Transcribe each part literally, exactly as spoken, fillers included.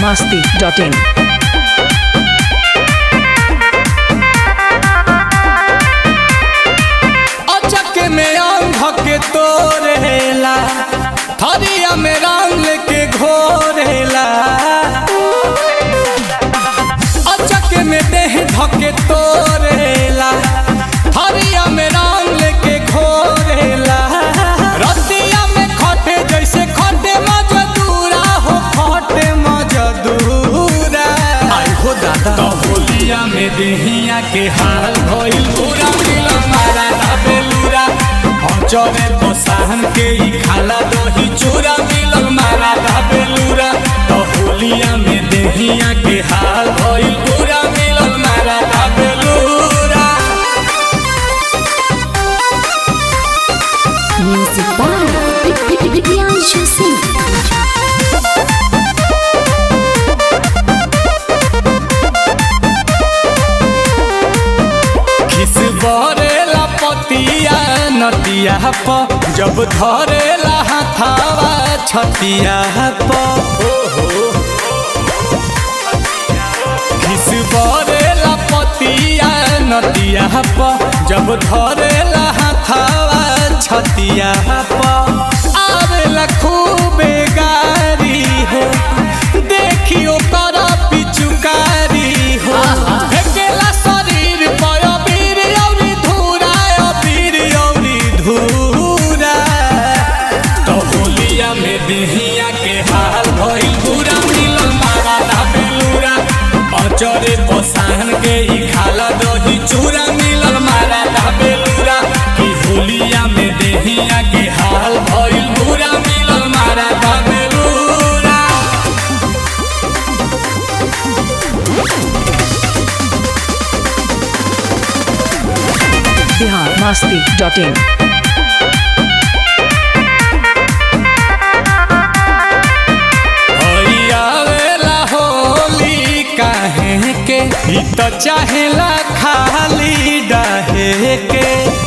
masti dot in. अचक में अंग के तोरेला थरिया में रंग के घोरेला अचक में देह धके तोरेला थरिया में रंग के घोरेला रतिया में खटे जैसे खटे मजदूरा हो खटे मजदूरा आई हो दादा तो होलिया में देहिया के हाल भइल पूरा मिल मारा ना बेलूरा चले तो सहन के ही खाला दही चूरा मिलल मारा ना बेलूरा तो होलिया में देहिया के हाल भइल पूरा मिलल मारा ना बेलूरा। Music by Priyanshu Singh. खिस बरेला पतिया नदिया प जब धरेला हाथावा छतिया प खिस बरेला पतिया नदिया प जब धरेला हाथावा छतिया प आवेला खूबे गारी हो देखियो कर पिचुकारी हो फेकेला शरीर पर अबीर औरी धूरा अबीर औरी धूरा तो होलिया में देहिया के हाल भइल पूरा मिलल मारा ना बेलूरा अचरे पसाहन के ही खाला दही चूरा मिलल मारा ना बेलूरा कि होलिया में देहिया के हाल भइल पूरा मिलल मारा ना बेलूरा। Bihar masti dot in. आवेला होली काहे के ई तो चाहेला खाली डाहे के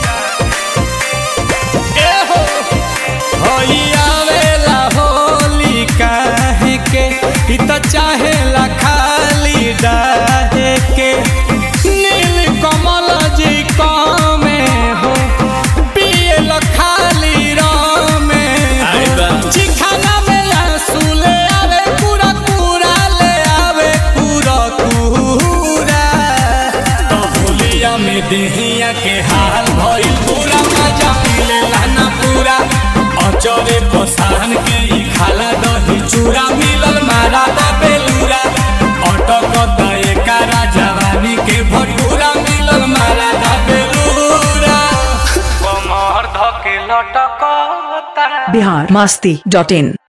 ए हो होई आवेला होली काहे के ई तो चाहेला खाली डाहे के नील कमल जी कामे हो पियल खाली रामे हो चिखाना में आंसू आवे पूरा पूरा ले आवे पूरा पूरा तो होलिया में देहिया के हाल भइल पूरा मजा मिलेला ना पूरा अचरे पसाहन के ही खाला दही चूरा मिलल मारा ना बेलूरा अटक दए कारा जवानी के भटूरा मिलल मारा ना बेलूरा कमर धके लटकता Bihar masti dot in.